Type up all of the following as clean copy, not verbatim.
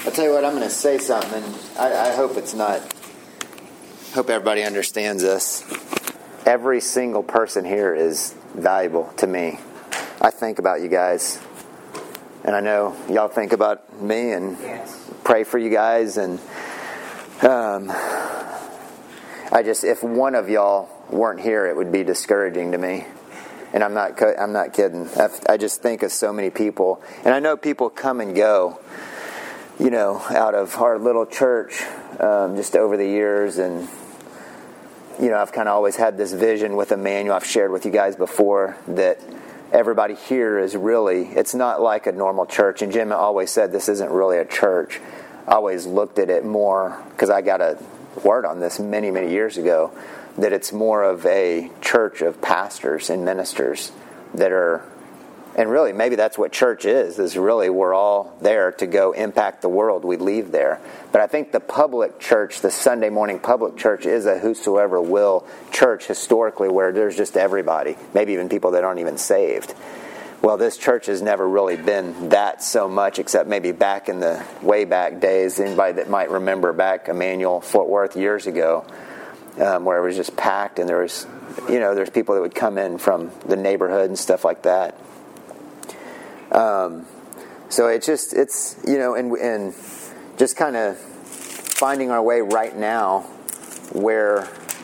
I'll tell you what, I'm going to say something, and I hope it's not... hope everybody understands this. Every single person here is valuable to me. I think about you guys, and I know y'all think about me and pray for you guys, and if one of y'all weren't here, it would be discouraging to me. And I'm not kidding. I just think of so many people, and I know people come and go, out of our little church just over the years, and I've kind of always had this vision with Emmanuel. I've shared with you guys before that everybody here is really, it's not like a normal church. And Jim always said this isn't really a church. I always looked at it more, because I got a word on this many, many years ago, that it's more of a church of pastors and ministers that are, and really maybe that's what church is really we're all there to go impact the world. We leave there. But I think the public church, the Sunday morning public church, is a whosoever will church historically, where there's just everybody, maybe even people that aren't even saved. Well, this church has never really been that so much, except maybe back in the way back days. Anybody that might remember back Emmanuel, Fort Worth years ago, where it was just packed, and there was, there's people that would come in from the neighborhood and stuff like that. So and just kind of finding our way right now, where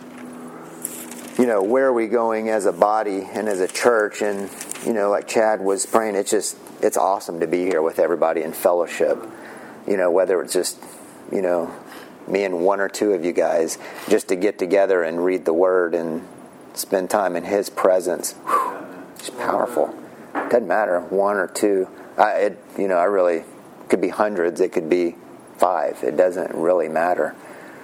are we going as a body and as a church, and like Chad was praying, it's awesome to be here with everybody in fellowship, whether it's just me and one or two of you guys, just to get together and read the Word and spend time in His presence. It's powerful. Doesn't matter, one or two. I really could be hundreds. It could be 5. It doesn't really matter.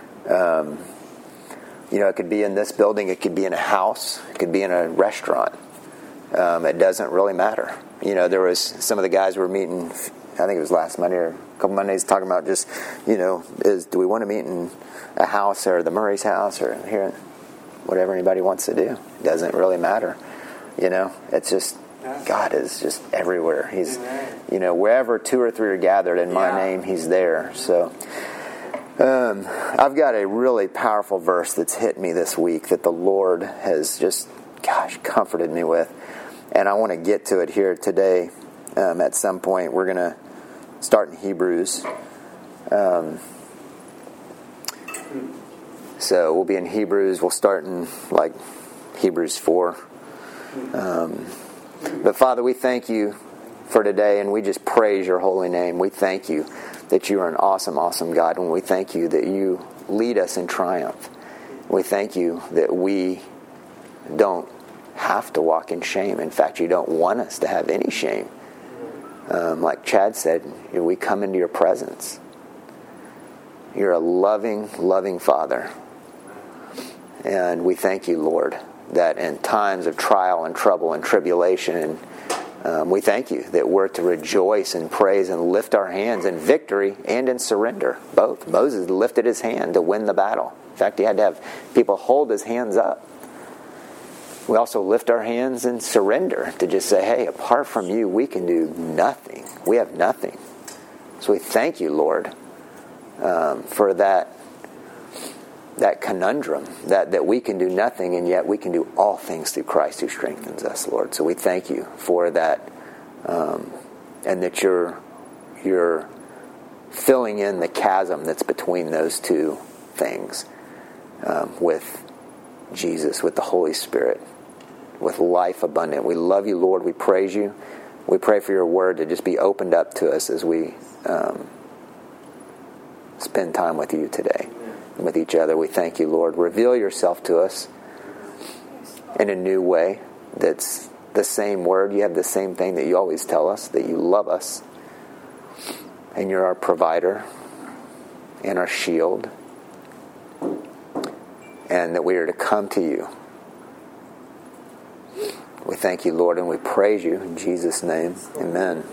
It could be in this building. It could be in a house. It could be in a restaurant. It doesn't really matter. There was some of the guys were meeting, I think it was last Monday or a couple Mondays, talking about just, do we want to meet in a house or the Murray's house or here, whatever anybody wants to do. It doesn't really matter. It's just, God is just everywhere. He's, wherever 2 or 3 are gathered in my name, He's there. So, I've got a really powerful verse that's hit me this week that the Lord has just, comforted me with. And I want to get to it here today. At some point, we're going to start in Hebrews. So we'll be in Hebrews. We'll start in Hebrews 4. But Father, we thank You for today, and we just praise Your holy name. We thank You that You are an awesome, awesome God, and we thank You that You lead us in triumph. We thank You that we don't have to walk in shame. In fact, You don't want us to have any shame. Like Chad said, we come into Your presence. You're a loving, loving Father. And we thank You, Lord, that in times of trial and trouble and tribulation, we thank You that we're to rejoice and praise and lift our hands in victory and in surrender, both. Moses lifted his hand to win the battle. In fact, he had to have people hold his hands up. We also lift our hands in surrender to just say, hey, apart from You, we can do nothing. We have nothing. So we thank You, Lord, for that conundrum, that we can do nothing, and yet we can do all things through Christ who strengthens us, Lord. So we thank You for that, and that you're filling in the chasm that's between those two things, with Jesus, with the Holy Spirit, with life abundant. We love You, Lord. We praise You. We pray for Your word to just be opened up to us as we spend time with You today and with each other. We thank You, Lord. Reveal Yourself to us in a new way that's the same word. You have the same thing that You always tell us, that You love us, and You're our provider and our shield, and that we are to come to You. We thank You, Lord, and we praise You in Jesus' name. Amen.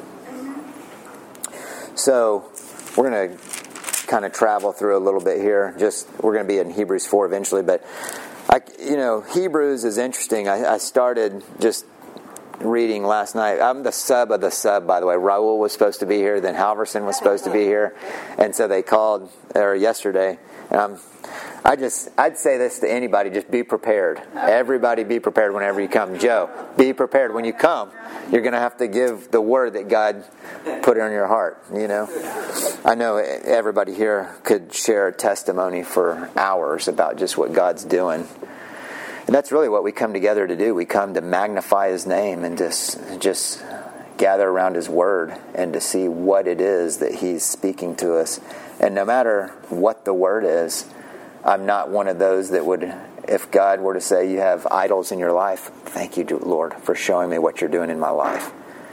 So we're going to kind of travel through a little bit here. We're going to be in Hebrews 4 eventually, but Hebrews is interesting. I started just reading last night. I'm the sub of the sub, by the way. Raul was supposed to be here, then Halverson was supposed to be here, and so they called yesterday. I'd say this to anybody: just be prepared. Everybody, be prepared whenever you come. Joe, be prepared when you come. You're going to have to give the word that God put on your heart. You know, I know everybody here could share a testimony for hours about just what God's doing. And that's really what we come together to do. We come to magnify His name and just gather around His Word and to see what it is that He's speaking to us. And no matter what the Word is, I'm not one of those that would, if God were to say, you have idols in your life, thank you, Lord, for showing me what you're doing in my life.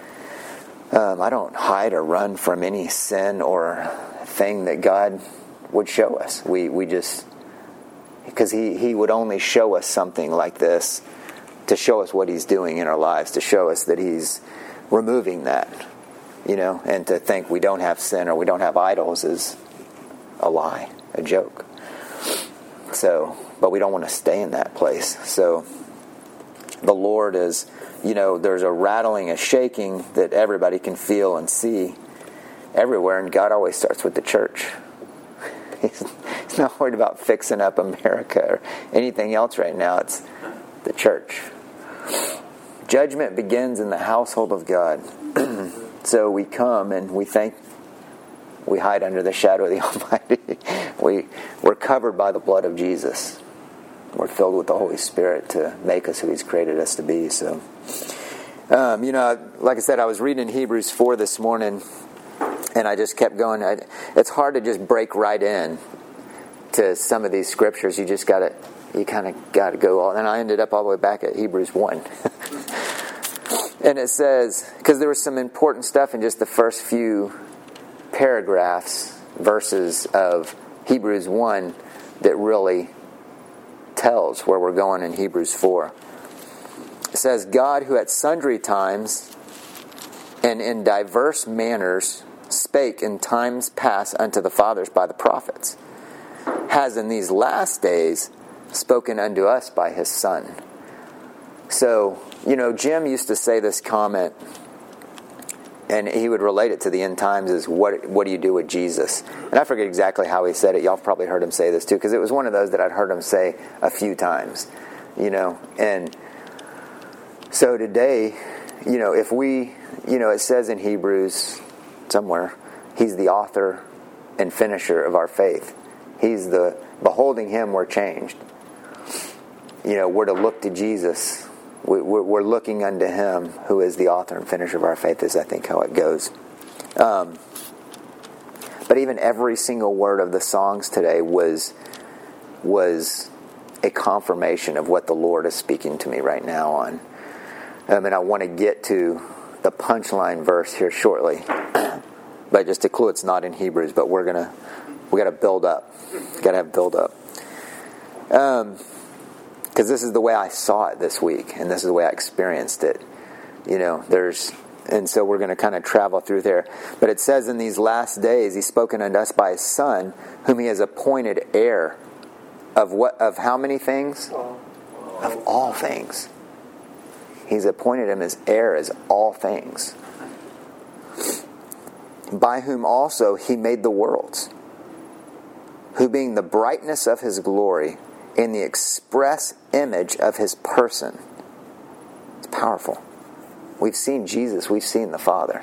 I don't hide or run from any sin or thing that God would show us. We just... Because he would only show us something like this to show us what He's doing in our lives, to show us that He's removing that, you know, and to think we don't have sin or we don't have idols is a lie, a joke. So, but we don't want to stay in that place. So the Lord is, you know, there's a rattling, a shaking that everybody can feel and see everywhere, and God always starts with the church. He's not worried about fixing up America or anything else right now. It's the church. Judgment begins in the household of God. So we come and we hide under the shadow of the Almighty. We're covered by the blood of Jesus. We're filled with the Holy Spirit to make us who He's created us to be. So, you know, like I said, I was reading Hebrews 4 this morning, and I just kept going. It's hard to just break right in to some of these scriptures. You kind of got to go all. And I ended up all the way back at Hebrews 1. And it says, because there was some important stuff in just the first few verses of Hebrews 1 that really tells where we're going in Hebrews 4. It says, God, who at sundry times and in diverse manners spake in times past unto the fathers by the prophets, has in these last days spoken unto us by His Son. So, you know, Jim used to say this comment, and he would relate it to the end times, is what do you do with Jesus? And I forget exactly how he said it. Y'all probably heard him say this too, because it was one of those that I'd heard him say a few times, you know. And so today, you know, if we, you know, it says in Hebrews somewhere, He's the author and finisher of our faith. He's beholding Him, we're changed. You know, we're to look to Jesus. We're looking unto Him who is the author and finisher of our faith, is I think how it goes. But even every single word of the songs today was a confirmation of what the Lord is speaking to me right now on. And I want to get to the punchline verse here shortly. But just to clue, it's not in Hebrews, but we got to build up. Got to have build up. Because this is the way I saw it this week, and this is the way I experienced it. You know, and so we're going to kind of travel through there. But it says, in these last days, He's spoken unto us by His Son, whom He has appointed heir of what? Of how many things? Of all things. He's appointed Him as heir as all things. By whom also He made the worlds, who being the brightness of His glory, in the express image of His person. It's powerful. We've seen Jesus, we've seen the Father.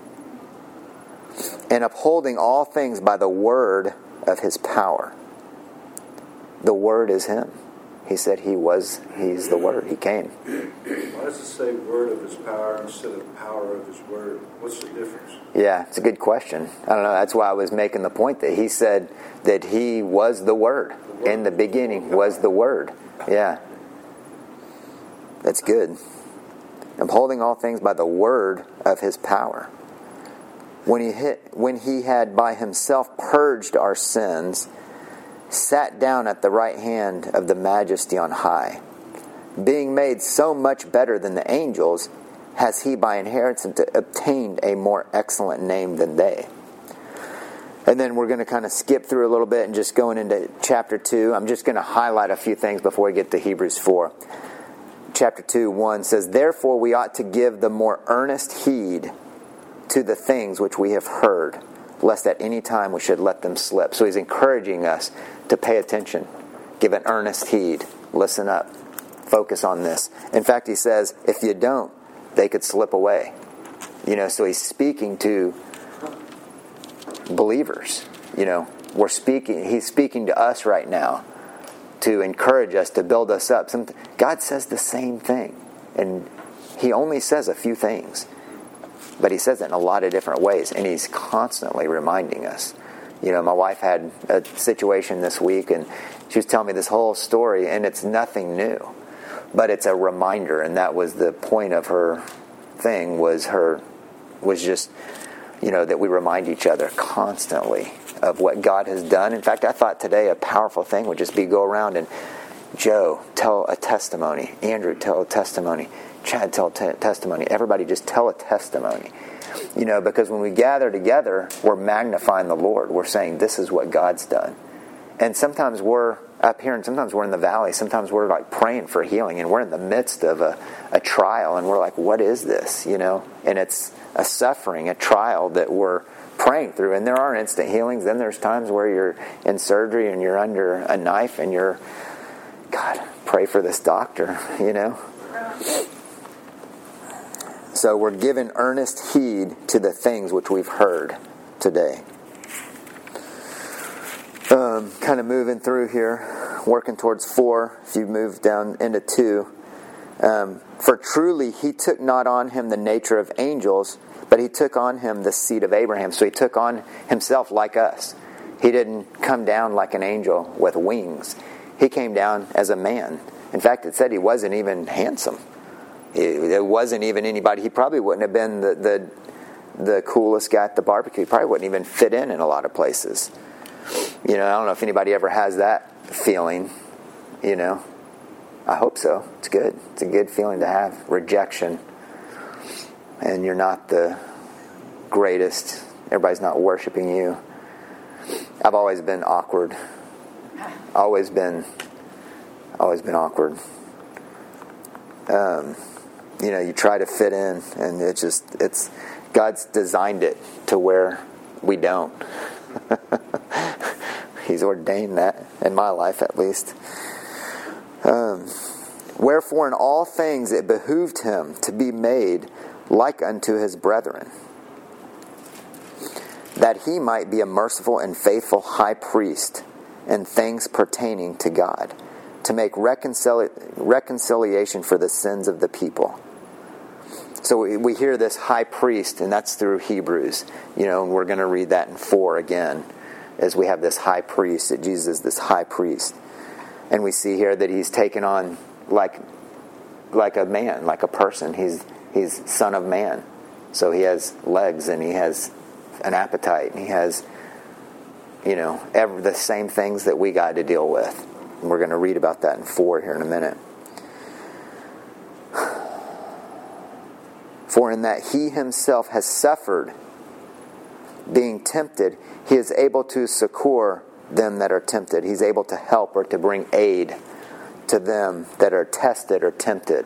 And upholding all things by the word of His power. The Word is Him. He said He's the Word. He came. Why does it say word of His power instead of power of His word? What's the difference? Yeah, it's a good question. I don't know. That's why I was making the point that He said that He was the Word. In the beginning was the Word. Yeah. That's good. Upholding all things by the word of His power. When He had by Himself purged our sins, sat down at the right hand of the Majesty on high. Being made so much better than the angels, has He by inheritance obtained a more excellent name than they. And then we're going to kind of skip through a little bit and just going into chapter 2. I'm just going to highlight a few things before we get to Hebrews 4. chapter 2:1 says, "Therefore we ought to give the more earnest heed to the things which we have heard, lest at any time we should let them slip." So he's encouraging us to pay attention, give an earnest heed, listen up, focus on this. In fact, he says, if you don't, they could slip away. So he's speaking to believers. He's speaking to us right now to encourage us, to build us up. God says the same thing, and he only says a few things, but he says it in a lot of different ways, and he's constantly reminding us. My wife had a situation this week, and she was telling me this whole story, and it's nothing new, but it's a reminder, and that was the point of her thing, was just, that we remind each other constantly of what God has done. In fact, I thought today a powerful thing would just be go around and Joe, tell a testimony. Andrew, tell a testimony. Chad, tell a testimony. Everybody just tell a testimony. Because when we gather together, we're magnifying the Lord. We're saying, this is what God's done. And sometimes we're up here and sometimes we're in the valley. Sometimes we're like praying for healing and we're in the midst of a trial and we're like, what is this? And it's a suffering, a trial that we're praying through. And there are instant healings. Then there's times where you're in surgery and you're under a knife and you're, God, pray for this doctor, So we're giving earnest heed to the things which we've heard today. Kind of moving through here, working towards 4, if you move down into 2. For truly he took not on him the nature of angels, but he took on him the seed of Abraham. So he took on himself like us. He didn't come down like an angel with wings. He came down as a man. In fact, it said he wasn't even handsome. It wasn't even anybody. He probably wouldn't have been the coolest guy at the barbecue. He probably wouldn't even fit in a lot of places. I don't know if anybody ever has that feeling. I hope so. It's good. It's a good feeling to have. Rejection. And you're not the greatest. Everybody's not worshiping you. I've always been awkward. Always been awkward. You try to fit in, and it's God's designed it to where we don't. He's ordained that in my life, at least. Wherefore in all things it behooved him to be made like unto his brethren, that he might be a merciful and faithful high priest in things pertaining to God, to make reconciliation for the sins of the people. So we hear this high priest, and that's through Hebrews, and we're going to read that in 4 again, as we have this high priest, that Jesus is this high priest. And we see here that he's taken on like a man, like a person. He's Son of Man. So he has legs and he has an appetite and he has, the same things that we got to deal with. And we're going to read about that in 4 here in a minute. For in that he himself has suffered, being tempted, he is able to succor them that are tempted. He's able to help or to bring aid to them that are tested or tempted.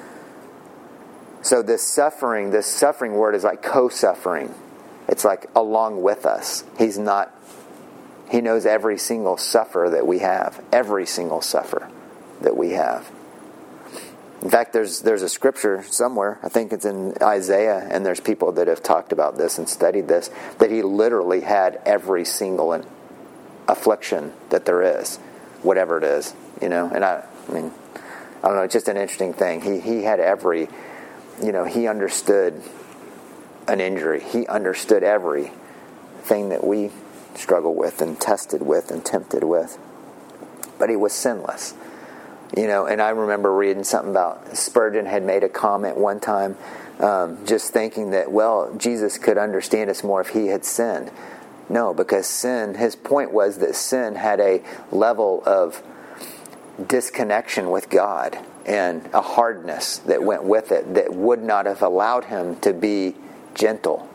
So this suffering word is like co-suffering. It's like along with us. He knows every single suffer that we have. Every single suffer that we have. In fact, there's a scripture somewhere, I think it's in Isaiah, and there's people that have talked about this and studied this, that he literally had every single affliction that there is, whatever it is, And I don't know, it's just an interesting thing. He had every, he understood an injury. He understood everything that we struggle with and tested with and tempted with. But he was sinless. And I remember reading something about Spurgeon had made a comment one time, just thinking that, Jesus could understand us more if he had sinned. No, because his point was that sin had a level of disconnection with God and a hardness that went with it that would not have allowed him to be gentle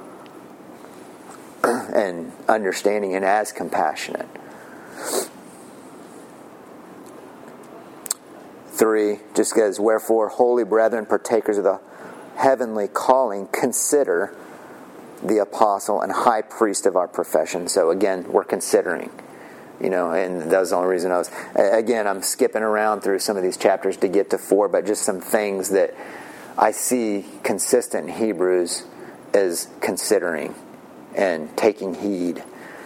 and understanding and as compassionate. 3 just goes, "Wherefore, holy brethren, partakers of the heavenly calling, consider the apostle and high priest of our profession." So again, we're considering, and that was the only reason I'm skipping around through some of these chapters to get to 4, but just some things that I see consistent in Hebrews as considering and taking heed.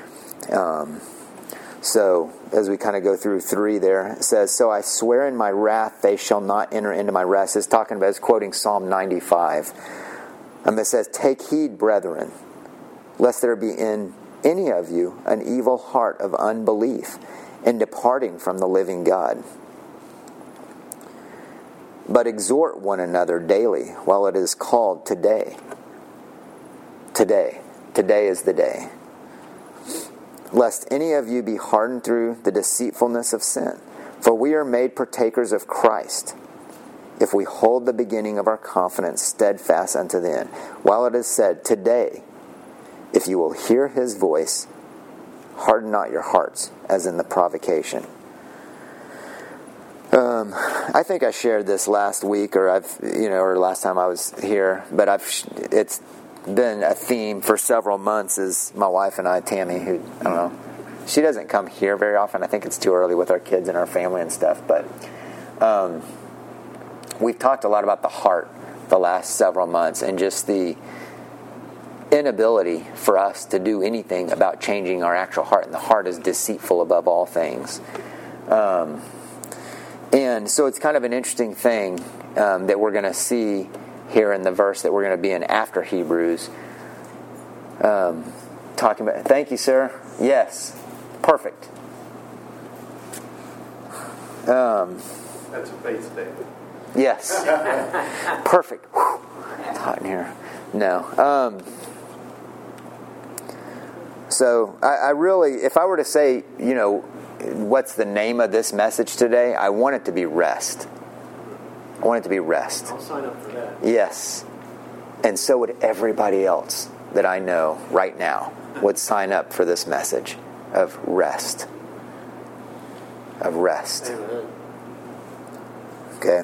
So as we kind of go through 3 there, it says, "So I swear in my wrath they shall not enter into my rest." It's quoting Psalm 95. And it says, "Take heed, brethren, lest there be in any of you an evil heart of unbelief in departing from the living God. But exhort one another daily while it is called today." Today. Today is the day. "Lest any of you be hardened through the deceitfulness of sin. For we are made partakers of Christ, if we hold the beginning of our confidence steadfast unto the end. While it is said, today, if you will hear his voice, harden not your hearts, as in the provocation." I think I shared this last week, or last time I was here, but it's been a theme for several months. Is my wife and I, Tammy, who I don't know, she doesn't come here very often. I think it's too early with our kids and our family and stuff, but we've talked a lot about the heart the last several months, and just the inability for us to do anything about changing our actual heart, and the heart is deceitful above all things. And so it's kind of an interesting thing that we're going to see here in the verse that we're going to be in after Hebrews. Talking about, thank you, sir. Yes, perfect. That's a faith statement. Yes, perfect. Whew. It's hot in here. No. So I really, if I were to say, what's the name of this message today, I want it to be rest. I want it to be rest. I'll sign up for that. Yes. And so would everybody else that I know right now would sign up for this message of rest. Of rest. Amen. Okay.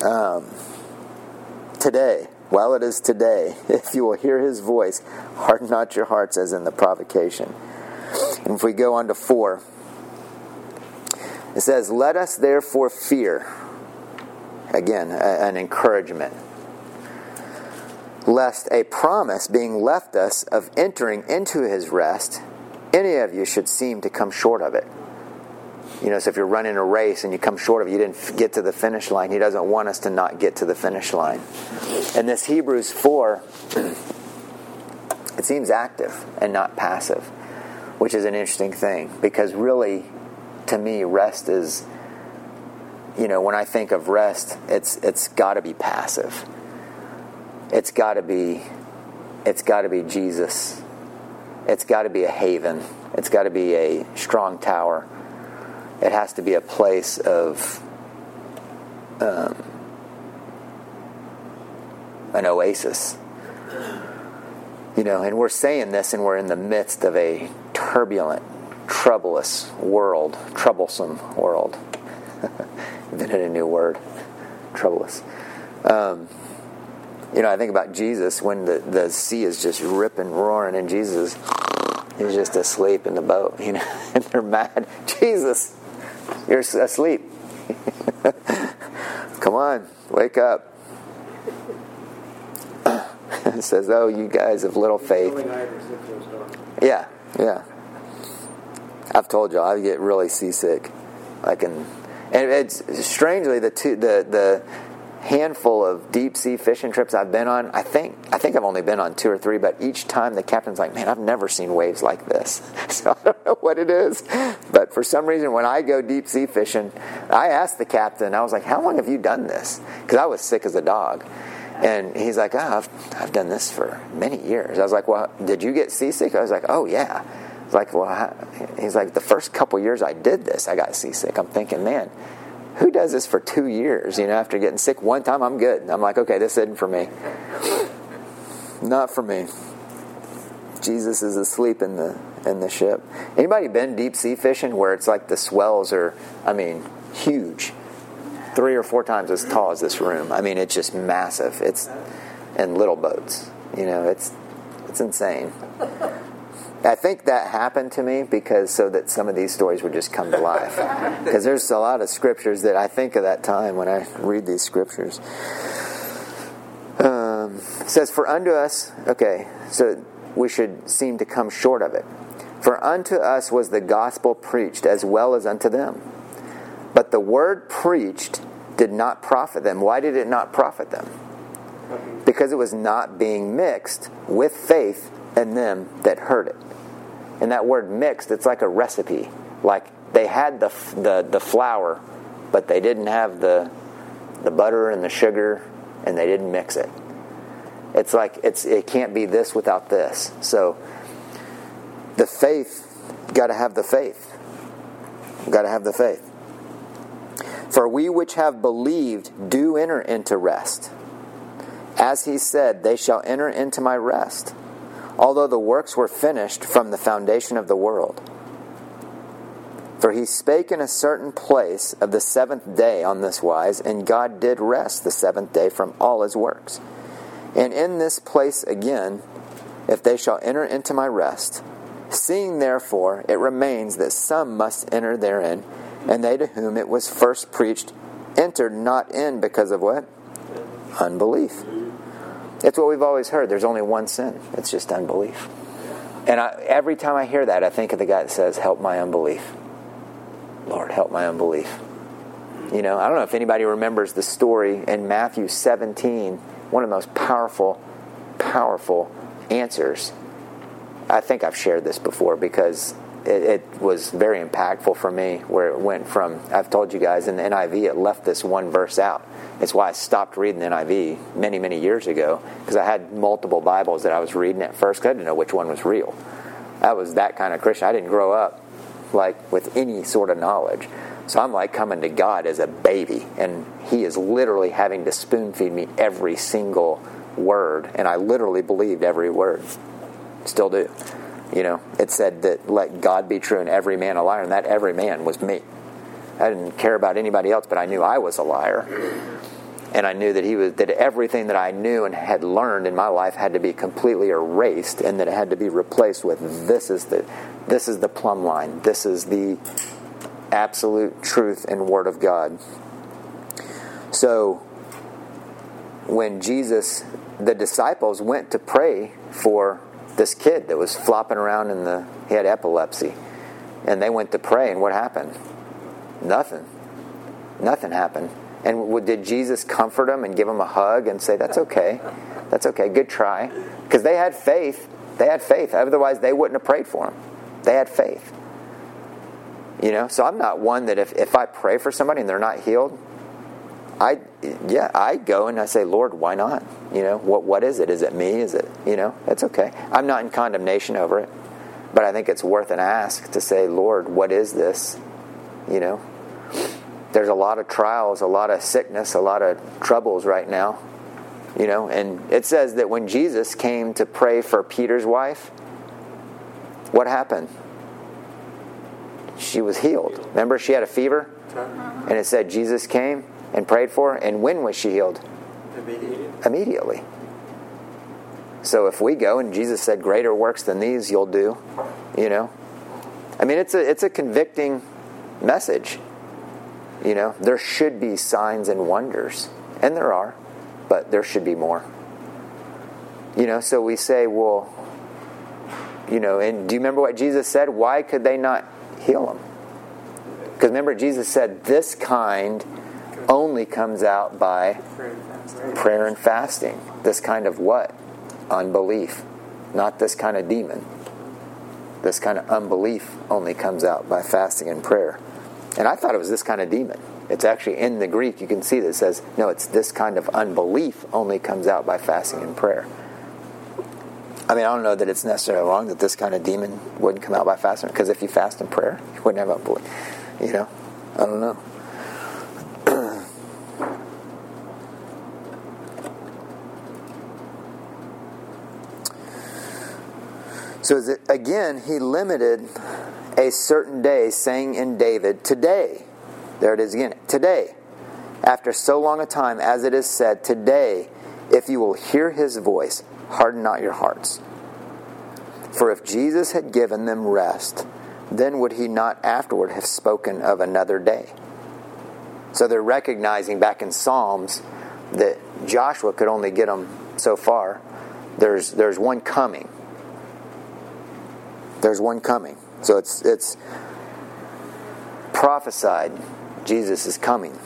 Today, while it is today, if you will hear his voice, harden not your hearts as in the provocation. And if we go on to 4, it says, "Let us therefore fear." Again, an encouragement. "Lest a promise being left us of entering into his rest, any of you should seem to come short of it." So if you're running a race and you come short of it, you didn't get to the finish line. He doesn't want us to not get to the finish line. And this Hebrews 4, it seems active and not passive, which is an interesting thing, because really, to me, rest is, when I think of rest, it's got to be passive. It's got to be Jesus. It's got to be a haven. It's got to be a strong tower. It has to be a place of an oasis. And we're saying this, and we're in the midst of a turbulent, troublesome world. Invented a new word, troublous. I think about Jesus when the sea is just ripping, roaring, and Jesus, he's just asleep in the boat, and they're mad. Jesus, you're asleep. Come on, wake up. It says, "Oh, you guys of little faith." Yeah. I've told you, I get really seasick. And it's strangely the handful of deep sea fishing trips I've been on. I think I've only been on 2 or 3, but each time the captain's like, "Man, I've never seen waves like this." So I don't know what it is, but for some reason, when I go deep sea fishing, I asked the captain. I was like, "How long have you done this?" Because I was sick as a dog. And he's like, I've done this for many years. I was like, "Well, did you get seasick?" I was like, "Oh, yeah." I was like, "Well," he's like, "The first couple years I did this, I got seasick." I'm thinking, man, who does this for 2 years? After getting sick one time, I'm good. I'm like, okay, this isn't for me. Not for me. Jesus is asleep in the ship. Anybody been deep sea fishing where it's like the swells are, huge? 3 or 4 times as tall as this room. I mean, it's just massive. It's in little boats. It's insane. I think that happened to me so that some of these stories would just come to life. Because there's a lot of scriptures that I think of that time when I read these scriptures. It says, for unto us, okay, so we should seem to come short of it. For unto us was the gospel preached as well as unto them. But the word preached did not profit them. Why did it not profit them? Because it was not being mixed with faith in them that heard it. And that word mixed, it's like a recipe. Like they had the flour, but they didn't have the butter and the sugar, and they didn't mix it. It's like it can't be this without this. So the faith, got to have the faith. Got to have the faith. For we which have believed do enter into rest. As he said, they shall enter into my rest, although the works were finished from the foundation of the world. For he spake in a certain place of the 7th day on this wise, and God did rest the 7th day from all his works. And in this place again, if they shall enter into my rest, seeing therefore it remains that some must enter therein, and they to whom it was first preached entered not in because of what? Unbelief. It's what we've always heard. There's only one sin. It's just unbelief. And every time I hear that, I think of the guy that says, help my unbelief. Lord, help my unbelief. I don't know if anybody remembers the story in Matthew 17, one of the most powerful answers. I think I've shared this before because it was very impactful for me, where it went from, I've told you guys, in the NIV, it left this one verse out. It's why I stopped reading the NIV many, many years ago, because I had multiple Bibles that I was reading at first, because I didn't know which one was real. I was that kind of Christian. I didn't grow up with any sort of knowledge. So I'm coming to God as a baby, and he is literally having to spoon feed me every single word, and I literally believed every word. Still do. It said that let God be true and every man a liar, and that every man was me. I didn't care about anybody else, but I knew I was a liar. And I knew that everything that I knew and had learned in my life had to be completely erased, and that it had to be replaced with this is the plumb line. This is the absolute truth and Word of God. So when the disciples went to pray for this kid that was flopping around he had epilepsy, and they went to pray, and what happened? Nothing happened. And did Jesus comfort them and give them a hug and say, that's okay, good try? Because they had faith. Otherwise they wouldn't have prayed for him. They had faith. So I'm not one that if I pray for somebody and they're not healed, I go and I say, Lord, why not? What is it? Is it me? Is it, it's okay. I'm not in condemnation over it, but I think it's worth an ask to say, Lord, what is this? There's a lot of trials, a lot of sickness, a lot of troubles right now, and it says that when Jesus came to pray for Peter's wife, what happened? She was healed. Remember, she had a fever, and it said Jesus came and prayed for her, and when was she healed? Immediately. So if we go and Jesus said, greater works than these you'll do, I mean, it's a convicting message. There should be signs and wonders, and there are, but there should be more. So we say, well, and do you remember what Jesus said? Why could they not heal him? Because remember, Jesus said this kind only comes out by prayer and fasting. This kind of what? Unbelief. Not this kind of demon. This kind of unbelief only comes out by fasting and prayer. And I thought it was this kind of demon. It's actually in the Greek, you can see that it says, no, it's this kind of unbelief only comes out by fasting and prayer. I mean, I don't know that it's necessarily wrong that this kind of demon wouldn't come out by fasting, because if you fast in prayer, you wouldn't have unbelief. I don't know. So again, he limited a certain day, saying in David, today, there it is again, today, after so long a time, as it is said, today, if you will hear his voice, harden not your hearts. For if Jesus had given them rest, then would he not afterward have spoken of another day? So they're recognizing back in Psalms that Joshua could only get them so far. There's one coming. There's one coming. So it's prophesied. Jesus is coming.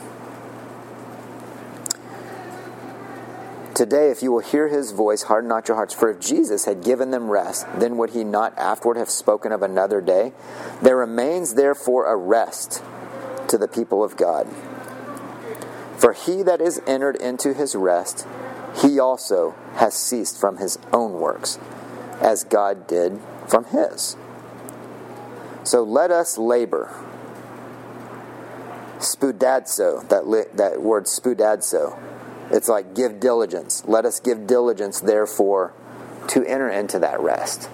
Today, if you will hear his voice, harden not your hearts. For if Jesus had given them rest, then would he not afterward have spoken of another day? There remains therefore a rest to the people of God. For he that is entered into his rest, he also has ceased from his own works, as God did from his. So let us labor. Spoudadzo, that word spoudadzo. It's like give diligence. Let us give diligence, therefore, to enter into that rest.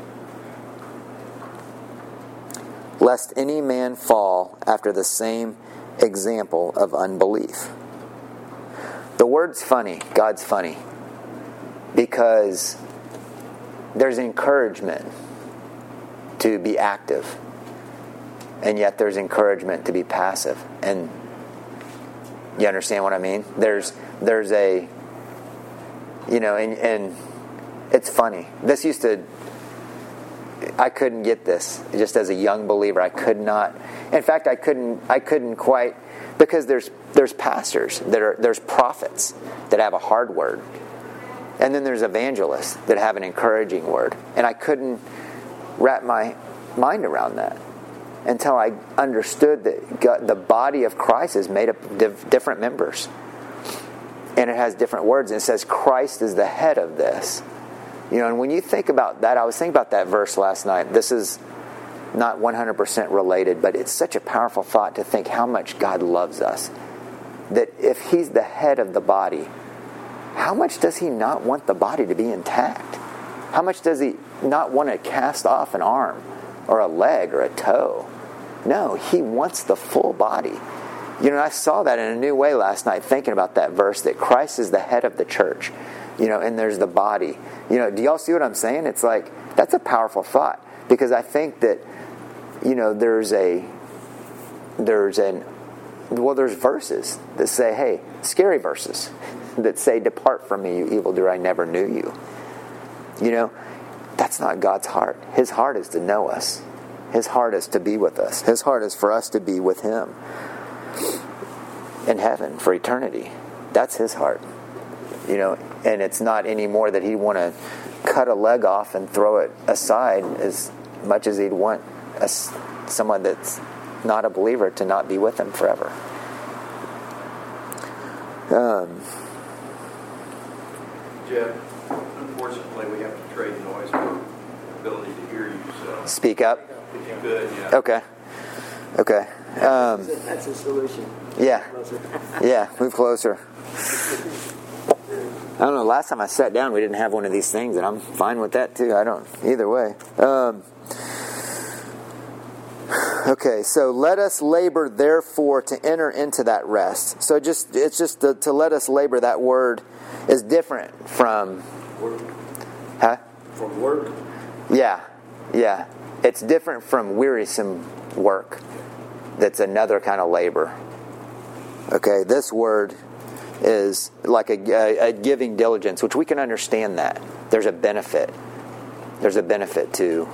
Lest any man fall after the same example of unbelief. The word's funny. God's funny. Because there's encouragement to be active. And yet there's encouragement to be passive. And you understand what I mean? There's a, and it's funny. This used to, I couldn't get this. Just as a young believer, I could not. In fact, I couldn't quite, because there's pastors, there's prophets that have a hard word. And then there's evangelists that have an encouraging word. And I couldn't wrap my mind around that until I understood that the body of Christ is made up of different members. And it has different words. And it says Christ is the head of this. And when you think about that, I was thinking about that verse last night. This is not 100% related, but it's such a powerful thought to think how much God loves us. That if he's the head of the body, how much does he not want the body to be intact? How much does he not want to cast off an arm or a leg or a toe? No, he wants the full body. I saw that in a new way last night thinking about that verse, that Christ is the head of the church, and there's the body. Do y'all see what I'm saying? It's like, that's a powerful thought, because I think that, there's verses that say, hey, scary verses that say, depart from me, you evildoer, I never knew you. That's not God's heart. His heart is to know us. His heart is to be with us. His heart is for us to be with him in heaven for eternity. That's his heart. And it's not anymore that he'd want to cut a leg off and throw it aside as much as he'd want someone that's not a believer to not be with him forever. Jeff, unfortunately, we have to trade noise for ability to hear you. So speak up. If you could, yeah. Okay. That's a solution. Yeah. Yeah, move closer. I don't know, last time I sat down we didn't have one of these things, and I'm fine with that too. Either way. Okay, so let us labor therefore to enter into that rest. So it's just to let us labor, that word is different from Work. Huh? From work. Yeah. It's different from wearisome work. That's another kind of labor. Okay, this word is like a giving diligence, which we can understand that. There's a benefit. There's a benefit to.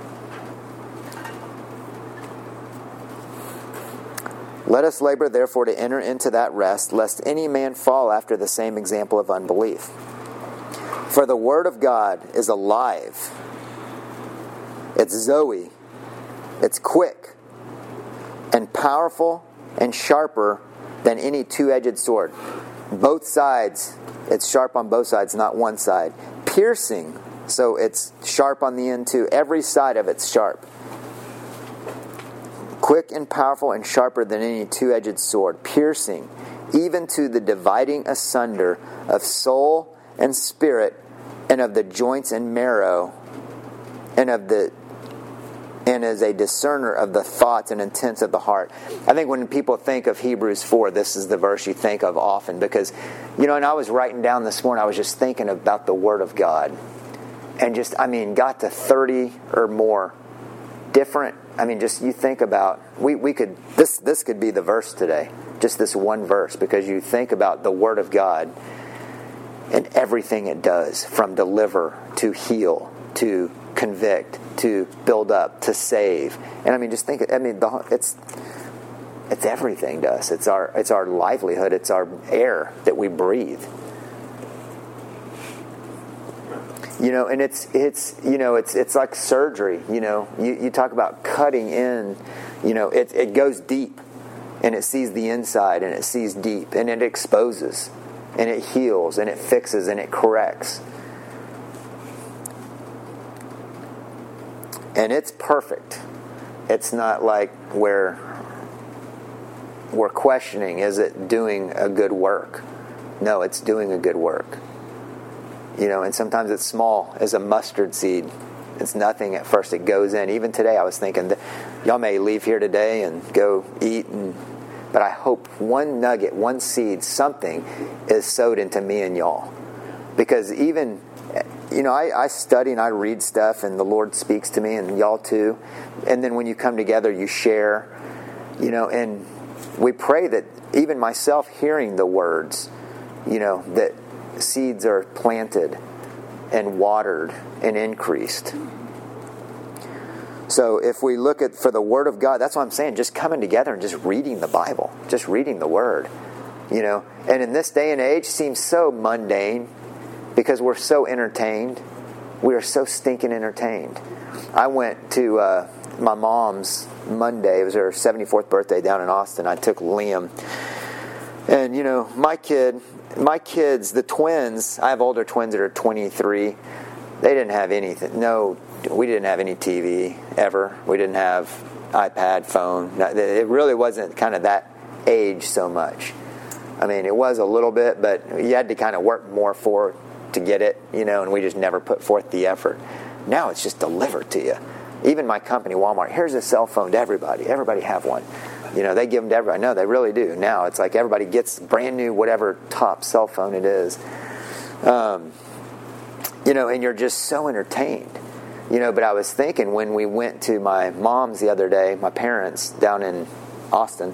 Let us labor therefore to enter into that rest, lest any man fall after the same example of unbelief. For the word of God is alive. It's Zoe. It's quick and powerful and sharper than any two-edged sword. Both sides, it's sharp on both sides, not one side. Piercing, so it's sharp on the end too. Every side of it's sharp. Quick and powerful and sharper than any two-edged sword. Piercing, even to the dividing asunder of soul and spirit, and of the joints and marrow, and of the and is a discerner of the thoughts and intents of the heart. I think when people think of Hebrews 4, this is the verse you think of often because, and I was writing down this morning, I was just thinking about the Word of God and got to 30 or more different, just you think about, we could, this could be the verse today, just this one verse, because you think about the Word of God and everything it does, from deliver to heal to convict to build up to save, and just think. It's everything to us. It's our livelihood. It's our air that we breathe. And it's like surgery. You talk about cutting in. It goes deep, and it sees the inside, and it sees deep, and it exposes, and it heals, and it fixes, and it corrects. And it's perfect. It's not like we're questioning, is it doing a good work? No, it's doing a good work. And sometimes it's small as a mustard seed. It's nothing at first. It goes in. Even today I was thinking, y'all may leave here today and go eat, but I hope one nugget, one seed, something is sowed into me and y'all. Because even... I study and I read stuff, and the Lord speaks to me, and y'all too. And then when you come together, you share, and we pray that even myself hearing the words, that seeds are planted and watered and increased. So if we look for the Word of God, that's what I'm saying, just coming together and just reading the Bible, just reading the Word, And in this day and age seems so mundane, because we're so entertained. We are so stinking entertained. I went to my mom's Monday. It was her 74th birthday down in Austin. I took Liam. And, my kids, the twins, I have older twins that are 23. They didn't have anything. No, we didn't have any TV ever. We didn't have iPad, phone. It really wasn't kind of that age so much. It was a little bit, but you had to kind of work more for it to get it, and we just never put forth the effort. Now it's just delivered to you. Even my company, Walmart, here's a cell phone to everybody. Everybody have one. They give them to everybody. No, they really do. Now it's like everybody gets brand new whatever top cell phone it is. And you're just so entertained. But I was thinking when we went to my mom's the other day, my parents down in Austin,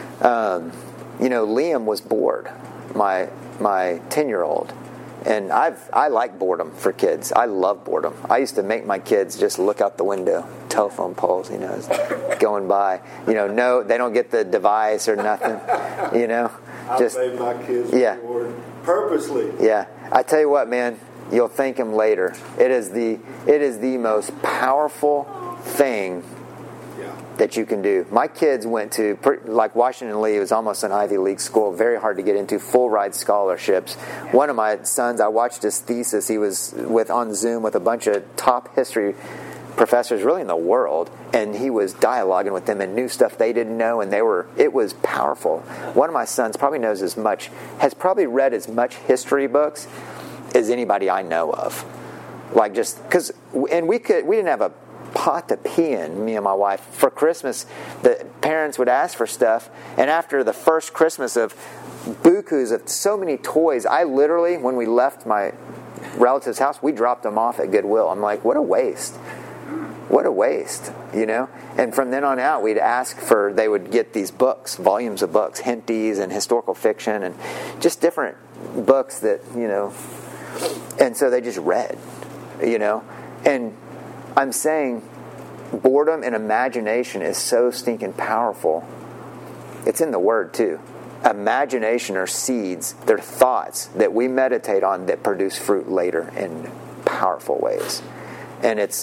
Liam was bored, my 10-year-old. And I like boredom for kids. I love boredom. I used to make my kids just look out the window, telephone poles, going by. No, they don't get the device or nothing. Just I made my kids bored purposely. Yeah, I tell you what, man, you'll thank him later. It is the most powerful thing that you can do. My kids went to, like Washington Lee, it was almost an Ivy League school, very hard to get into, full ride scholarships. One of my sons, I watched his thesis, he was on Zoom with a bunch of top history professors really in the world, and he was dialoguing with them and knew stuff they didn't know, and it was powerful. One of my sons probably has probably read as much history books as anybody I know of. Like just, we didn't have a pot to pee in, me and my wife. For Christmas, the parents would ask for stuff, and after the first Christmas of bukus of so many toys, I literally, when we left my relative's house, we dropped them off at Goodwill. I'm like, what a waste. What a waste, And from then on out, they would get these books, volumes of books, Henty's and historical fiction, and just different books that, and so they just read, and I'm saying boredom and imagination is so stinking powerful. It's in the Word too. Imagination are seeds. They're thoughts that we meditate on that produce fruit later in powerful ways. And it's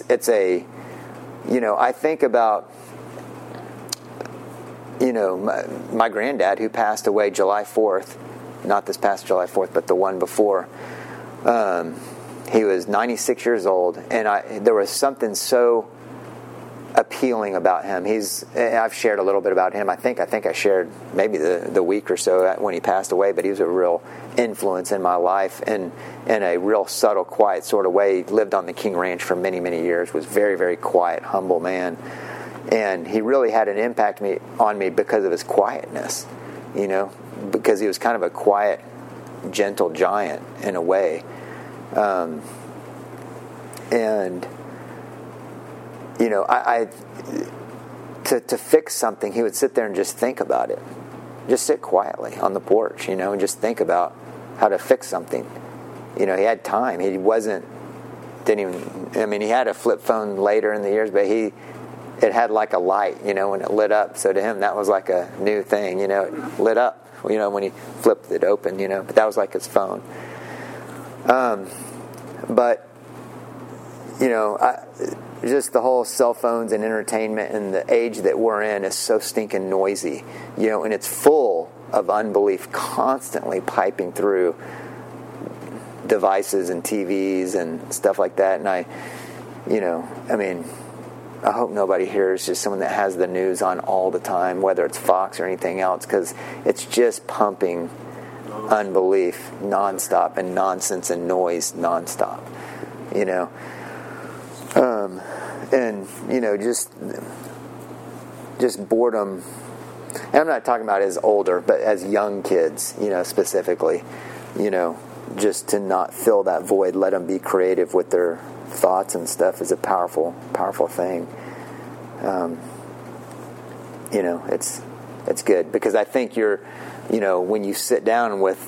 I think about, my granddad who passed away July 4th, not this past July 4th, but the one before. He was 96 years old, and there was something so appealing about him. I've shared a little bit about him. I think I shared maybe the week or so when he passed away, but he was a real influence in my life, and in a real subtle, quiet sort of way. He lived on the King Ranch for many, many years, was very, very quiet, humble man. And he really had an impact on me because of his quietness, because he was kind of a quiet, gentle giant in a way. To fix something, he would sit there and just think about it. Just sit quietly on the porch, and just think about how to fix something. He had time. He had a flip phone later in the years, but it had like a light, when it lit up. So to him, that was like a new thing, it lit up, when he flipped it open, but that was like his phone. Just the whole cell phones and entertainment and the age that we're in is so stinking noisy, and it's full of unbelief constantly piping through devices and TVs and stuff like that. And I hope nobody here is just someone that has the news on all the time, whether it's Fox or anything else, because it's just pumping unbelief nonstop and nonsense and noise nonstop, just boredom. And I'm not talking about as older, but as young kids, specifically, just to not fill that void, let them be creative with their thoughts and stuff is a powerful, powerful thing. It's good, because I think when you sit down with,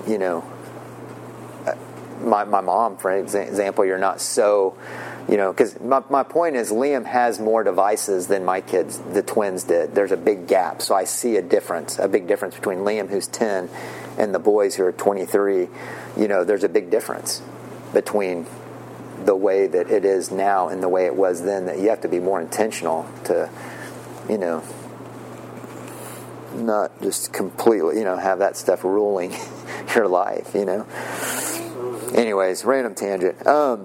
my mom, for example, you're not so, because my point is Liam has more devices than my kids, the twins, did. There's a big gap, so I see a big difference between Liam, who's 10, and the boys who are 23. There's a big difference between the way that it is now and the way it was then, that you have to be more intentional to, not just completely, have that stuff ruling your life, Anyways, random tangent.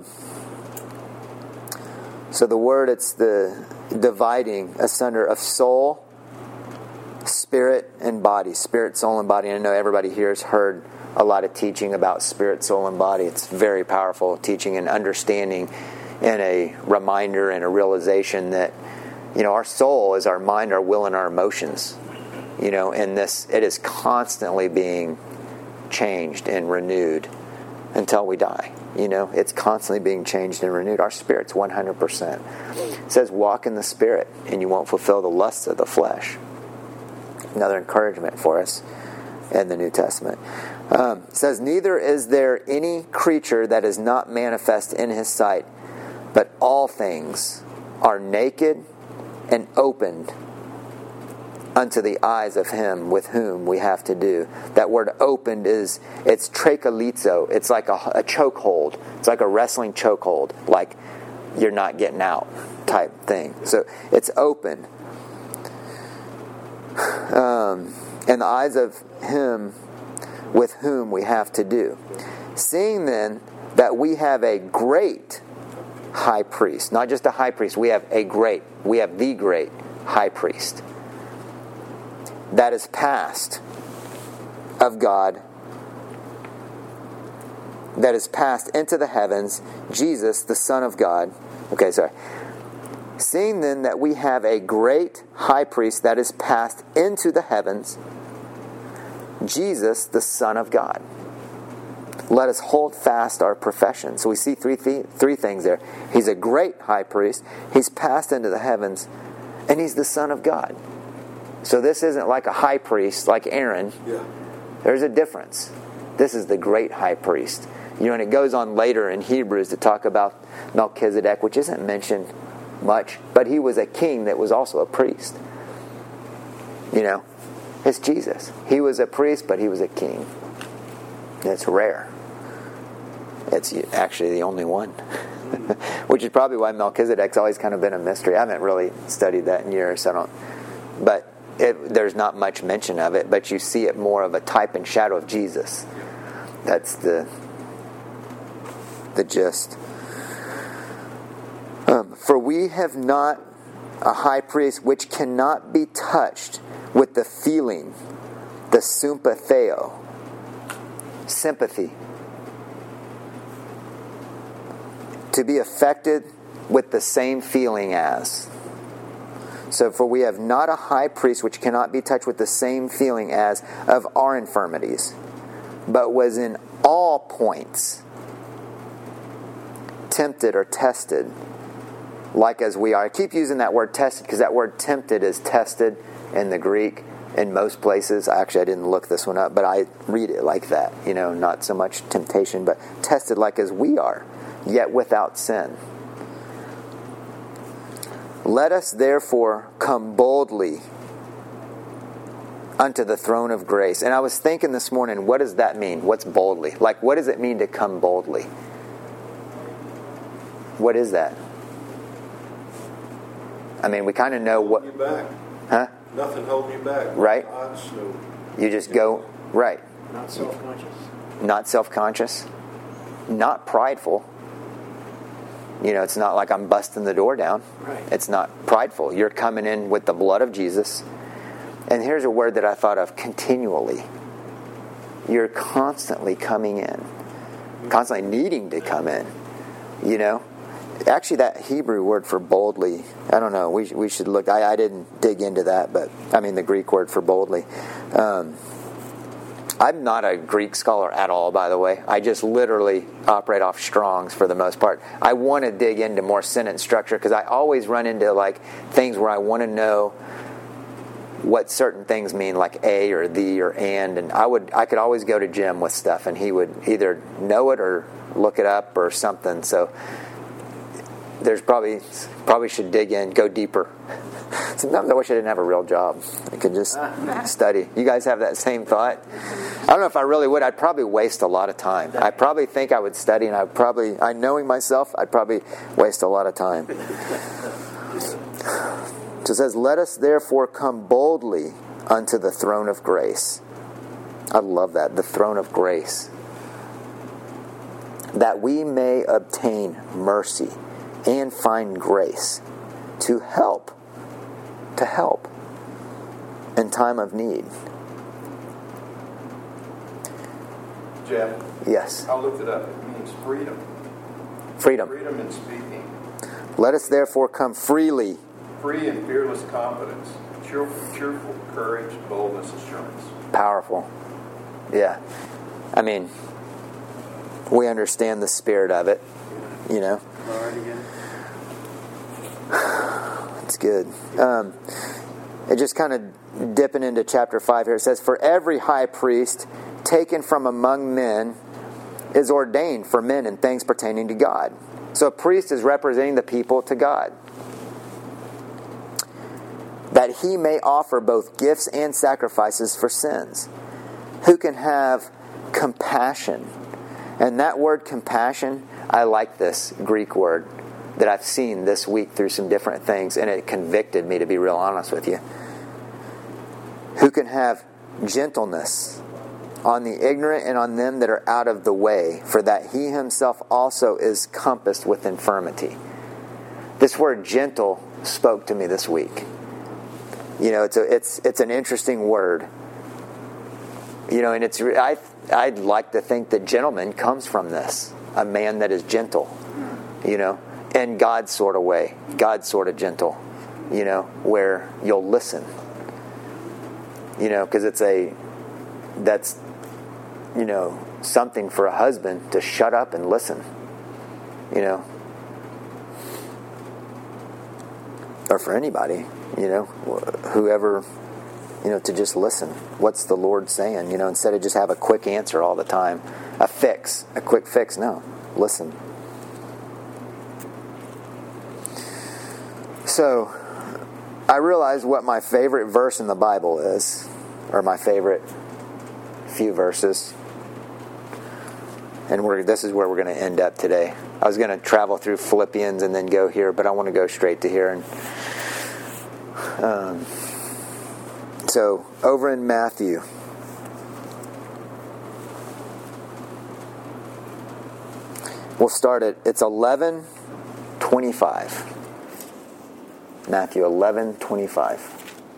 So the word, it's the dividing asunder of soul, spirit, and body. Spirit, soul, and body. And I know everybody here has heard a lot of teaching about spirit, soul, and body. It's very powerful teaching and understanding, and a reminder and a realization that, our soul is our mind, our will, and our emotions. And it is constantly being changed and renewed until we die. It's constantly being changed and renewed. Our spirit's 100%. It says, walk in the spirit, and you won't fulfill the lusts of the flesh. Another encouragement for us in the New Testament. It says, neither is there any creature that is not manifest in his sight, but all things are naked and opened unto the eyes of him with whom we have to do. That word opened it's trachalizo. It's like a chokehold. It's like a wrestling chokehold, like you're not getting out type thing. So it's open. And the eyes of him with whom we have to do. Seeing then that we have a great high priest, not just a high priest, we have the great high priest that is passed of God, that is passed into the heavens, Jesus, the Son of God. Seeing then that we have a great high priest that is passed into the heavens, Jesus, the Son of God. Let us hold fast our profession. So we see three things there. He's a great high priest, he's passed into the heavens, and he's the Son of God. So this isn't like a high priest like Aaron. Yeah. There's a difference. This is the great high priest. And it goes on later in Hebrews to talk about Melchizedek, which isn't mentioned much, but he was a king that was also a priest. It's Jesus. He was a priest, but he was a king. It's rare. It's actually the only one. Which is probably why Melchizedek's always kind of been a mystery. I haven't really studied that in years, but there's not much mention of it, but you see it more of a type and shadow of Jesus. That's the gist. For we have not a high priest which cannot be touched with the feeling, the sympatheo, sympathy. To be affected with the same feeling as. So, for we have not a high priest which cannot be touched with the same feeling as of our infirmities, but was in all points tempted or tested, like as we are. I keep using that word tested because that word tempted is tested in the Greek in most places. Actually, I didn't look this one up, but I read it like that. Not so much temptation, but tested like as we are, yet without sin. Let us therefore come boldly unto the throne of grace. And I was thinking this morning, what does that mean? What's boldly? Like, what does it mean to come boldly? What is that? I mean, we kind of know what... You back. Huh? Nothing holding you back. Right. So You just go... Right. Not self-conscious. Not self-conscious. Not prideful. It's not like I'm busting the door down. Right. It's not prideful. You're coming in with the blood of Jesus. And here's a word that I thought of: continually. You're constantly coming in. Constantly needing to come in. Actually, that Hebrew word for boldly, I don't know, we should look. I didn't dig into that, but the Greek word for boldly. I'm not a Greek scholar at all, by the way. I just literally operate off Strong's for the most part. I want to dig into more sentence structure because I always run into things where I want to know what certain things mean, like a or the or and I could always go to Jim with stuff and he would either know it or look it up or something. So there's probably should dig in, go deeper. Sometimes I wish I didn't have a real job. I could just study. You guys have that same thought? I don't know if I really would. I'd probably waste a lot of time. I probably think I would study, and I knowing myself, I'd probably waste a lot of time. So it says, let us therefore come boldly unto the throne of grace. I love that, the throne of grace. That we may obtain mercy and find grace to help in time of need. Jeff? Yes. I looked it up. It means freedom. Freedom. Freedom in speaking. Let us therefore come freely. Free and fearless confidence. Cheerful courage, boldness, assurance. Powerful. Yeah. We understand the spirit of it, All right, again. It's good. It just kind of dipping into chapter 5 here. It says, for every high priest taken from among men is ordained for men in things pertaining to God. So a priest is representing the people to God. That he may offer both gifts and sacrifices for sins. Who can have compassion. And that word compassion, I like this Greek word that I've seen this week through some different things, and it convicted me, to be real honest with you. Who can have gentleness on the ignorant and on them that are out of the way, for that he himself also is compassed with infirmity. This word gentle spoke to me this week. It's an interesting word. And I'd like to think that gentleman comes from this, a man that is gentle, in God's sort of way, God's sort of gentle, where you'll listen, because that's something for a husband to shut up and listen, or for anybody, whoever, to just listen. What's the Lord saying? Instead of just have a quick answer all the time, a quick fix. No, listen. So, I realized what my favorite verse in the Bible is, or my favorite few verses. And this is where we're going to end up today. I was going to travel through Philippians and then go here, but I want to go straight to here. And so, over in Matthew, we'll start at, it's 11:25. Matthew 11:25.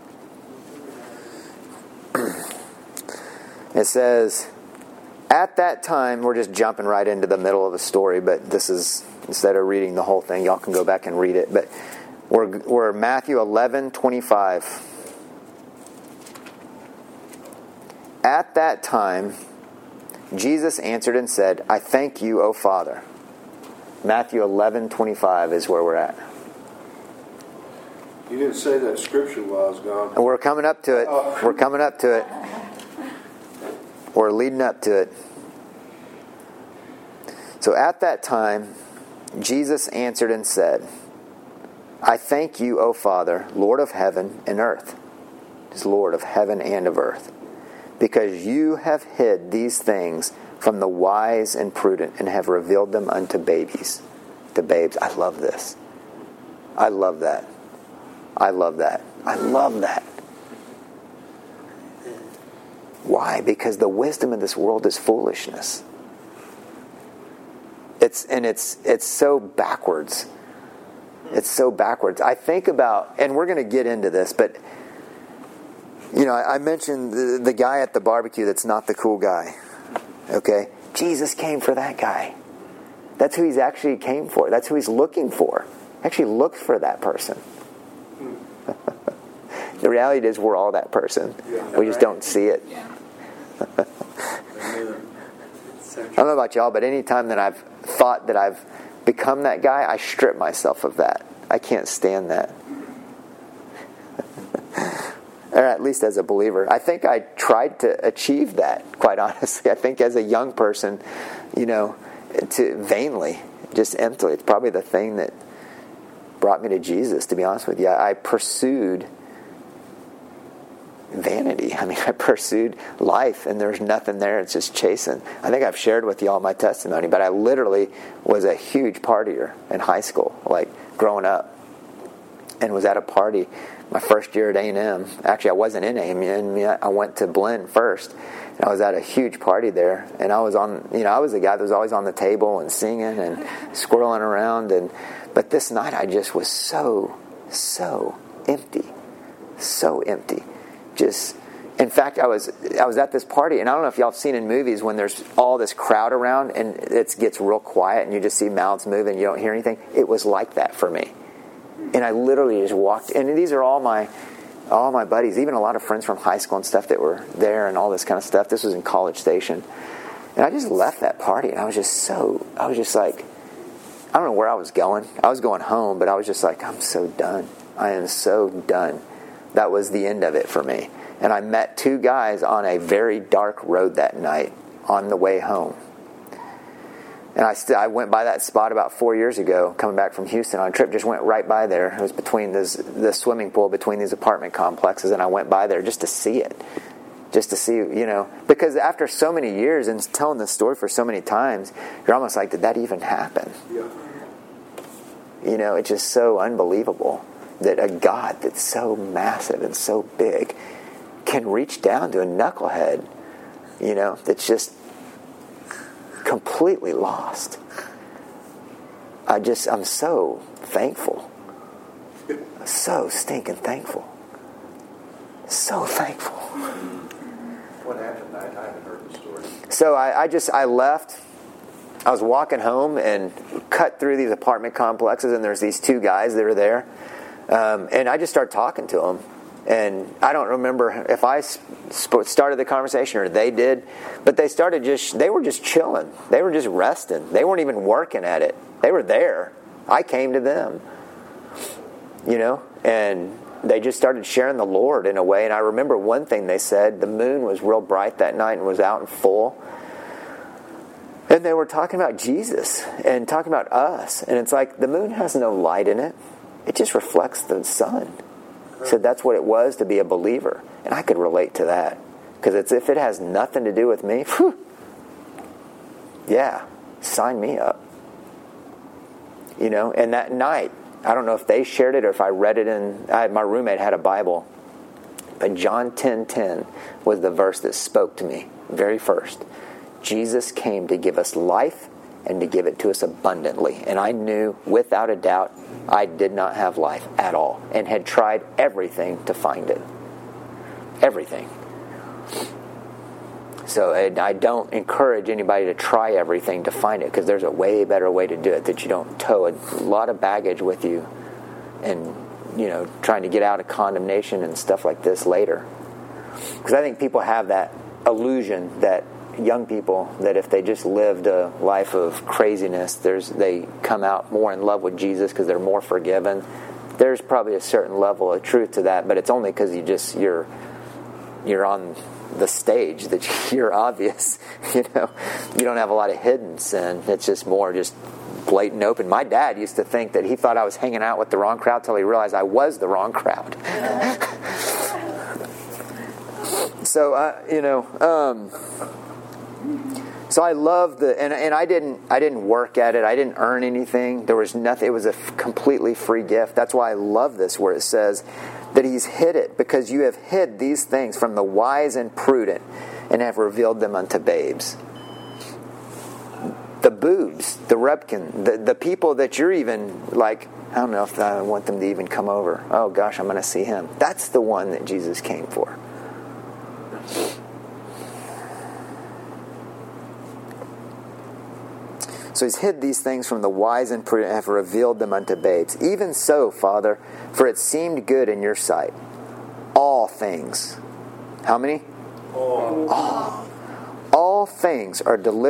It says, at that time, we're just jumping right into the middle of the story, but this is, instead of reading the whole thing, y'all can go back and read it. But we're Matthew 11:25. At that time, Jesus answered and said, I thank you, O Father. Matthew 11:25 is where we're at. You didn't say that scripture while I was gone. And we're coming up to it. We're coming up to it. We're leading up to it. So at that time, Jesus answered and said, I thank you, O Father, Lord of heaven and earth. He's Lord of heaven and of earth. Because you have hid these things from the wise and prudent and have revealed them unto babies. To babes. I love this. I love that. I love that. I love that. Why? Because the wisdom of this world is foolishness. It's so backwards. It's so backwards. I think about, and we're going to get into this, but you know, I mentioned the guy at the barbecue that's not the cool guy. Okay? Jesus came for that guy. That's who he's actually came for. That's who he's looking for. He actually looks for that person. The reality is we're all that person. We just don't see it. I don't know about y'all, but any time that I've thought that I've become that guy, I strip myself of that. I can't stand that. Or at least as a believer. I think I tried to achieve that, quite honestly. I think as a young person, you know, vainly, just emptily. It's probably the thing that brought me to Jesus, to be honest with you. I pursued vanity. I mean, I pursued life, and there's nothing there. It's just chasing. I think I've shared with y'all my testimony, but I literally was a huge partier in high school, like growing up, and was at a party my first year at A&M. Actually, I wasn't in A&M. I went to Blinn first, and I was at a huge party there, and I was the guy that was always on the table and singing and squirreling around, but this night I just was so empty. So empty. Just, in fact, I was at this party, and I don't know if y'all have seen in movies when there's all this crowd around and it gets real quiet and you just see mouths moving and you don't hear anything. It was like that for me. And I literally just walked, and these are all my buddies, even a lot of friends from high school and stuff that were there and all this kind of stuff. This was in College Station. And I just left that party, and I was just like, I don't know where I was going. I was going home, but I was just like, I'm so done. I am so done. That was the end of it for me. And I met two guys on a very dark road that night on the way home. And I went by that spot about 4 years ago, coming back from Houston on a trip, just went right by there. It was between the swimming pool between these apartment complexes, and I went by there just to see it. Just to see, you know, because after so many years and telling this story for so many times, you're almost like, did that even happen? Yeah. You know, it's just so unbelievable that a God that's so massive and so big can reach down to a knucklehead, you know, that's just completely lost. I'm so thankful. So stinking thankful. So thankful. What happened? I haven't heard the story. So I left. I was walking home and cut through these apartment complexes, and there's these two guys that were there. And I just started talking to them. And I don't remember if I started the conversation or they did, but they were just chilling. They were just resting. They weren't even working at it. They were there. I came to them, you know, and they just started sharing the Lord in a way. And I remember one thing they said, the moon was real bright that night and was out in full. And they were talking about Jesus and talking about us. And it's like, the moon has no light in it. It just reflects the sun. So that's what it was to be a believer. And I could relate to that. Because if it has nothing to do with me, whew, yeah, sign me up. You know, and that night, I don't know if they shared it or if I read it my roommate had a Bible. But John 10:10 was the verse that spoke to me very first. Jesus came to give us life and to give it to us abundantly. And I knew without a doubt I did not have life at all and had tried everything to find it. Everything. So I don't encourage anybody to try everything to find it, because there's a way better way to do it, that you don't tow a lot of baggage with you and, trying to get out of condemnation and stuff like this later. Because I think people have that illusion, that young people, that if they just lived a life of craziness, they come out more in love with Jesus because they're more forgiven. There's probably a certain level of truth to that, but it's only because you're on the stage that you're obvious. You don't have a lot of hidden sin. It's just more just blatant open. My dad used to think that he thought I was hanging out with the wrong crowd till he realized I was the wrong crowd. So so I love and I didn't work at it. I didn't earn anything. There was nothing. It was a completely free gift. That's why I love this, where it says that He's hid it, because you have hid these things from the wise and prudent, and have revealed them unto babes. The boobs, the Rebkin, the people that you're even like, I don't know if I want them to even come over. Oh gosh, I'm going to see him. That's the one that Jesus came for. So He's hid these things from the wise and prudent, and have revealed them unto babes. Even so, Father, for it seemed good in your sight. All things. How many? All things are delivered